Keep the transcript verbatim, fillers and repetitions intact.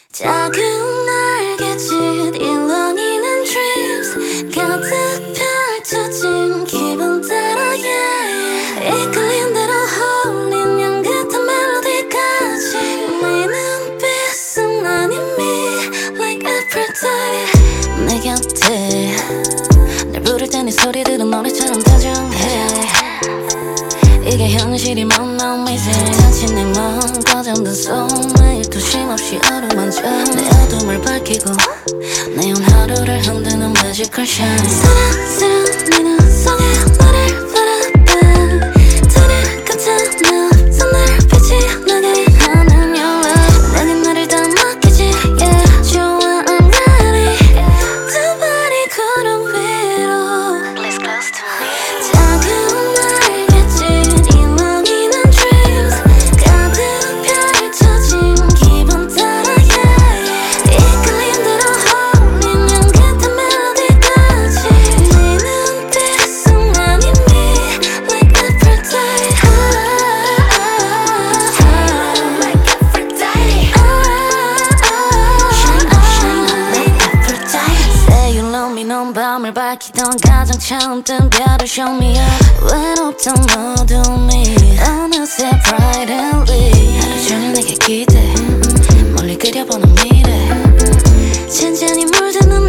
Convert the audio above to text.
작은 날개짓 일렁이는 dreams 가득 펼쳐진 기분 따라 yeah. 이끌린 대로 홀린 향긋한 멜로디까지 네 눈빛은 난 이미 like Aphrodite 내 곁에 날 부를 때 네 소리 들은 노래처럼 다정해 이게 현실이면 난 미세 단지 내 마음 꺼져든 손에 일도심 없이 어루만져 내 어둠을 밝히고 내온 하루를 흔드는 magical shine 사랑스러운 네 눈 속에 너를 바라봐 둘이 같은 내 손을 빛이 나게 하는 your love 내게 나를 다 맡기지 yeah 좋아 I'm ready 두 발이 구름 위로 Please close to me 작은 넌 밤을 밝히던 가장 처음 뜬 별을 show me up 외롭던 어둠이 어느새 bright and lit 하루 종일 내게 기대 멀리 그려보는 미래 잔잔히 물드는